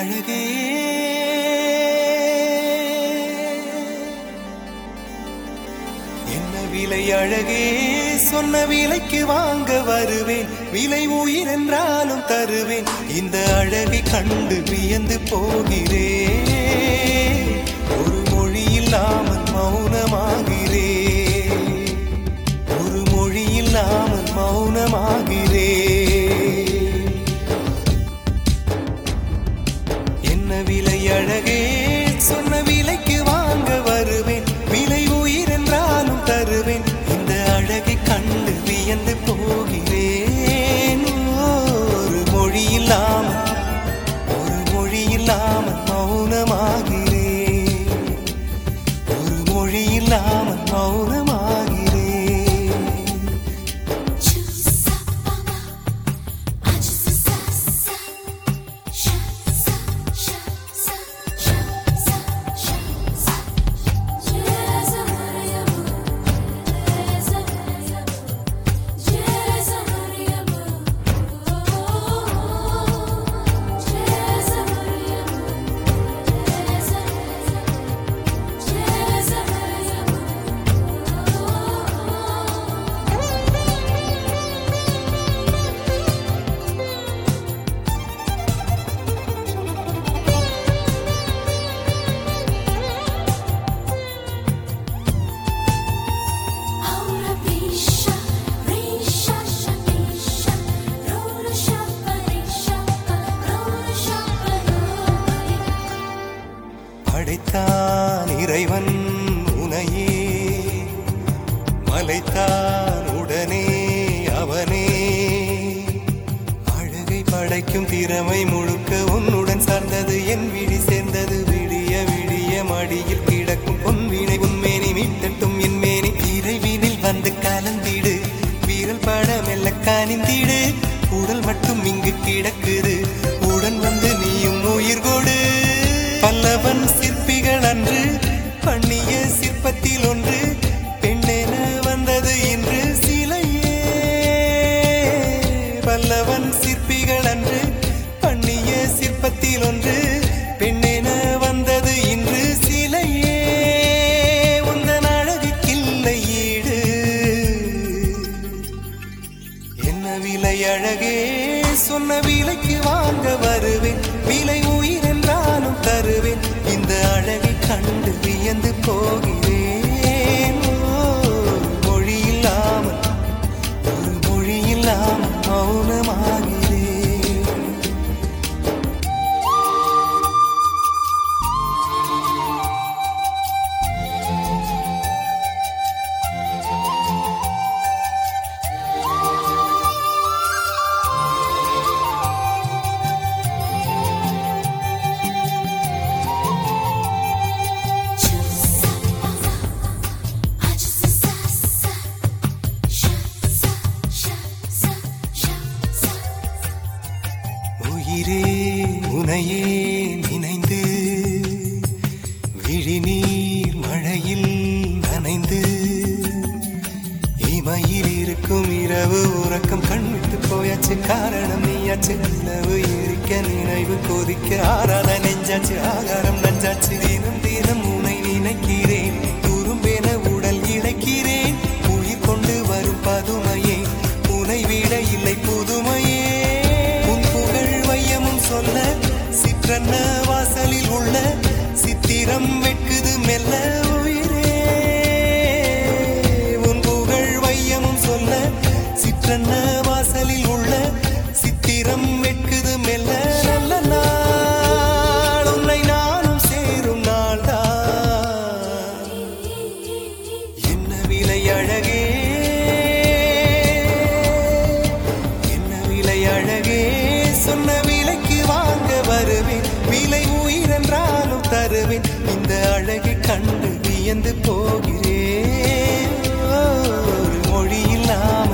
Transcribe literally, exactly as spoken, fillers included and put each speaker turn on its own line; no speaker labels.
அழகே என்ன விலை அழகே சொன்ன விலைக்கு வாங்க வருவேன் விலை உயிர் என்றாலும் தருவேன் இந்த அழகை கண்டு வியந்து போகிறேன் ஒரு மொழி இல்லாமல் மௌனமாகிறேன் ஒரு மொழி இல்லாமல் மௌனமாகிறேன் என்ன விலை அழகே சொன்ன விலைக்கு வாங்க வருவேன் விலை உயிர் என்றாலும் தருவேன் இந்த அழகை கண்டு வியந்து போகிறேன் ஒரு மொழி இல்லாமல் ஒரு மொழி இல்லாமல் மௌனமாகிறேன் ஒரு மொழி இல்லாமல் மௌனமாகிறேன் படைத்தான் இறைவன் உனையே மலைத்தான் உடனே அவனே அழகை படைக்கும் திறமை முழுக்க உன்னுடன் சார்ந்தது என் விழி சேர்ந்தது விடிய விடிய மடியில் கிடக்கும் பொன்வினை உன்மேனி மீட்டட்டும் என் மேனி இறைவினில் வந்து கலந்திடு வீரல் பட மெல்ல காணிந்திடு உடல் மட்டும் இங்கு கிடக்குது உடன் வந்து நீயும் உயிர் கொடு பல்லவன் சிற்பிகள் அன்று பண்ணிய சிற்பத்தில் ஒன்று பெண்ணென வந்தது இன்று சிலையே பல்லவன் சிற்பிகள் அன்று பண்ணிய சிற்பத்தில் ஒன்று பெண்ணென வந்தது இன்று சிலையே உந்தன் அழகுக்கில்லை ஈடு என்ன விலை அழகே சொன்ன விலைக்கு வாங்க வருவேன் விலை உயிர் என்றாலும் தருவேன் இந்த அழகை கண்டு வியந்து போகிறேன் ஒரு மொழி இல்லாமல் ஒரு மொழி இல்லாமல் மௌனமாகிறேன் உயிரே உனையே நினைந்து விழிநீர் மழையில் நனைந்து இமையில் இருக்கும் இரவு உறக்கம் கண்விட்டு போயாச்சு காரணம் நீயாச்சு நிலவு எரிக்க நினைவு கொதிக்க ஆறாத நெஞ்சாச்சு ஆகாரம் நஞ்சாச்சு தினம் தினம் உனை நினைக்கிறேன் துரும்பென உடல் இழைக்கிறேன் உயிர் கொண்டு வரும் பதுமையே உனை விட இல்லை புதுமையே சொல்ல சிற்றன்ன வாசலில் உள்ள சித்திரம் வெட்குது மெல்ல உயிரே உன் புகழ் வையமும் சொல்ல சிற்றன்ன வாசலில் உள்ள சித்திரம் வெட்குது மெல்ல நல்ல நாள் உன்னை நானும் சேரும் நாள்தான் என்ன விலை அழகே என்ன விலை அழகே சொன்ன விலைக்கு வாங்க வருவேன் விலை உயிர் என்றாலும் தருவேன் இந்த அழகை கண்டு வியந்து போகிறேன் ஒரு மொழி இல்லாமல்